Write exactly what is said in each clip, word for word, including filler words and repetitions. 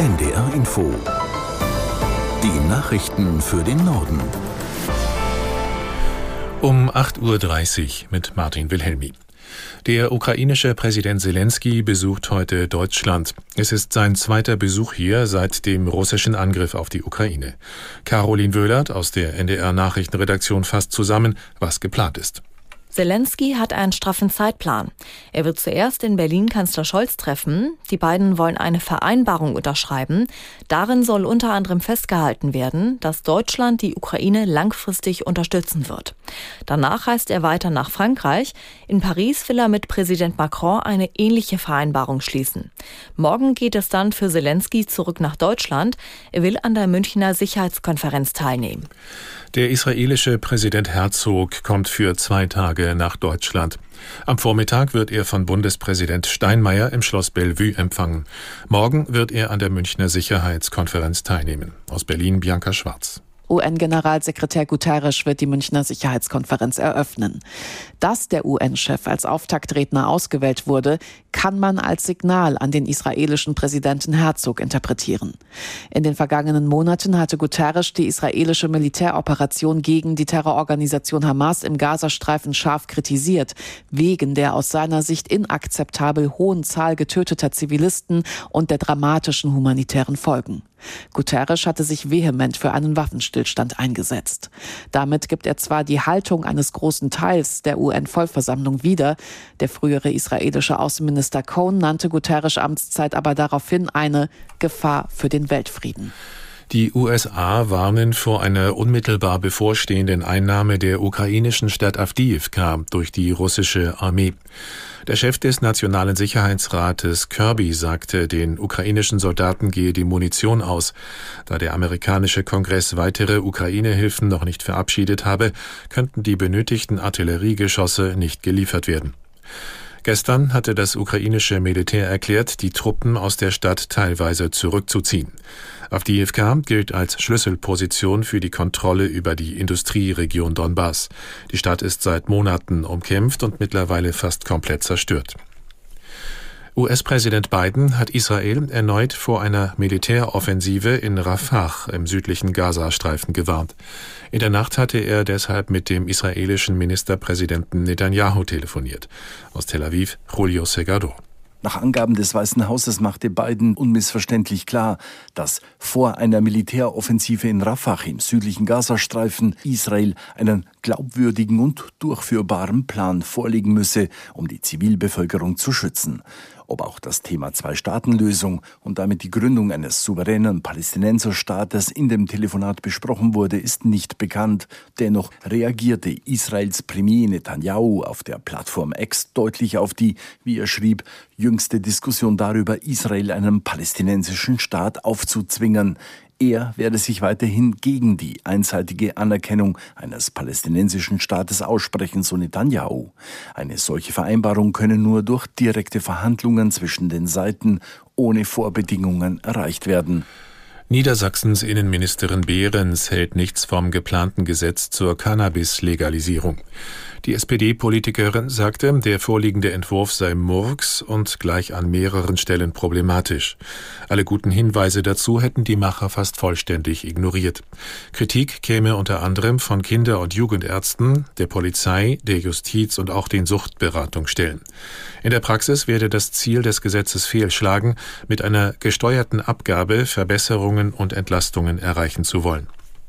N D R Info. Die Nachrichten für den Norden. Um acht Uhr dreißig mit Martin Wilhelmi. Der ukrainische Präsident Selenskyj besucht heute Deutschland. Es ist sein zweiter Besuch hier seit dem russischen Angriff auf die Ukraine. Caroline Wöhlert aus der N D R Nachrichtenredaktion fasst zusammen, was geplant ist. Selenskyj hat einen straffen Zeitplan. Er wird zuerst in Berlin Kanzler Scholz treffen. Die beiden wollen eine Vereinbarung unterschreiben. Darin soll unter anderem festgehalten werden, dass Deutschland die Ukraine langfristig unterstützen wird. Danach reist er weiter nach Frankreich. In Paris will er mit Präsident Macron eine ähnliche Vereinbarung schließen. Morgen geht es dann für Selenskyj zurück nach Deutschland. Er will an der Münchner Sicherheitskonferenz teilnehmen. Der israelische Präsident Herzog kommt für zwei Tage nach Deutschland. Am Vormittag wird er von Bundespräsident Steinmeier im Schloss Bellevue empfangen. Morgen wird er an der Münchner Sicherheitskonferenz teilnehmen. Aus Berlin Bianca Schwarz. U N-Generalsekretär Guterres wird die Münchner Sicherheitskonferenz eröffnen. Dass der U N-Chef als Auftaktredner ausgewählt wurde, kann man als Signal an den israelischen Präsidenten Herzog interpretieren. In den vergangenen Monaten hatte Guterres die israelische Militäroperation gegen die Terrororganisation Hamas im Gazastreifen scharf kritisiert, wegen der aus seiner Sicht inakzeptabel hohen Zahl getöteter Zivilisten und der dramatischen humanitären Folgen. Guterres hatte sich vehement für einen Waffenstillstand eingesetzt. Damit gibt er zwar die Haltung eines großen Teils der U N-Vollversammlung wieder. Der frühere israelische Außenminister Cohen nannte Guterres' Amtszeit aber daraufhin eine Gefahr für den Weltfrieden. Die U S A warnen vor einer unmittelbar bevorstehenden Einnahme der ukrainischen Stadt Awdijiwka durch die russische Armee. Der Chef des Nationalen Sicherheitsrates Kirby sagte, den ukrainischen Soldaten gehe die Munition aus. Da der amerikanische Kongress weitere Ukraine-Hilfen noch nicht verabschiedet habe, könnten die benötigten Artilleriegeschosse nicht geliefert werden. Gestern hatte das ukrainische Militär erklärt, die Truppen aus der Stadt teilweise zurückzuziehen. Awdijiwka gilt als Schlüsselposition für die Kontrolle über die Industrieregion Donbass. Die Stadt ist seit Monaten umkämpft und mittlerweile fast komplett zerstört. U S-Präsident Biden hat Israel erneut vor einer Militäroffensive in Rafah im südlichen Gazastreifen gewarnt. In der Nacht hatte er deshalb mit dem israelischen Ministerpräsidenten Netanyahu telefoniert. Aus Tel Aviv, Julio Segador. Nach Angaben des Weißen Hauses machte Biden unmissverständlich klar, dass vor einer Militäroffensive in Rafah im südlichen Gazastreifen Israel einen glaubwürdigen und durchführbaren Plan vorlegen müsse, um die Zivilbevölkerung zu schützen. Ob auch das Thema Zwei-Staaten-Lösung und damit die Gründung eines souveränen Palästinenserstaates in dem Telefonat besprochen wurde, ist nicht bekannt. Dennoch reagierte Israels Premier Netanyahu auf der Plattform X deutlich auf die, wie er schrieb, jüngste Diskussion darüber, Israel einen palästinensischen Staat aufzuzwingen. Er werde sich weiterhin gegen die einseitige Anerkennung eines palästinensischen Staates aussprechen, so Netanyahu. Eine solche Vereinbarung könne nur durch direkte Verhandlungen zwischen den Seiten ohne Vorbedingungen erreicht werden. Niedersachsens Innenministerin Behrens hält nichts vom geplanten Gesetz zur Cannabis-Legalisierung. Die S P D-Politikerin sagte, der vorliegende Entwurf sei Murks und gleich an mehreren Stellen problematisch. Alle guten Hinweise dazu hätten die Macher fast vollständig ignoriert. Kritik käme unter anderem von Kinder- und Jugendärzten, der Polizei, der Justiz und auch den Suchtberatungsstellen. In der Praxis werde das Ziel des Gesetzes fehlschlagen, mit einer gesteuerten Abgabe Verbesserungen und Entlastungen erreichen zu wollen.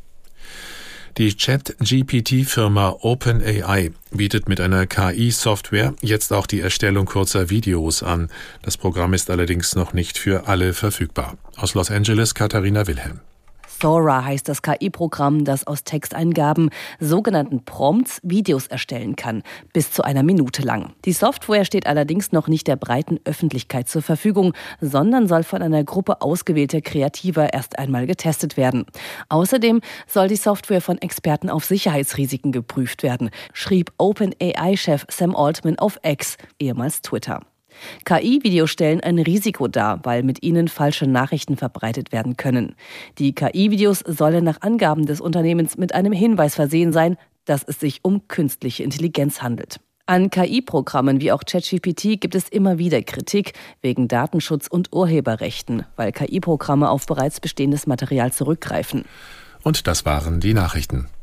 Die Chat-G P T-Firma OpenAI bietet mit einer K I-Software jetzt auch die Erstellung kurzer Videos an. Das Programm ist allerdings noch nicht für alle verfügbar. Aus Los Angeles Katharina Wilhelm. Sora heißt das K I-Programm, das aus Texteingaben, sogenannten Prompts, Videos erstellen kann, bis zu einer Minute lang. Die Software steht allerdings noch nicht der breiten Öffentlichkeit zur Verfügung, sondern soll von einer Gruppe ausgewählter Kreativer erst einmal getestet werden. Außerdem soll die Software von Experten auf Sicherheitsrisiken geprüft werden, schrieb OpenAI-Chef Sam Altman auf X, ehemals Twitter. K I-Videos stellen ein Risiko dar, weil mit ihnen falsche Nachrichten verbreitet werden können. Die K I-Videos sollen nach Angaben des Unternehmens mit einem Hinweis versehen sein, dass es sich um künstliche Intelligenz handelt. An K I-Programmen wie auch ChatGPT gibt es immer wieder Kritik wegen Datenschutz und Urheberrechten, weil K I-Programme auf bereits bestehendes Material zurückgreifen. Und das waren die Nachrichten.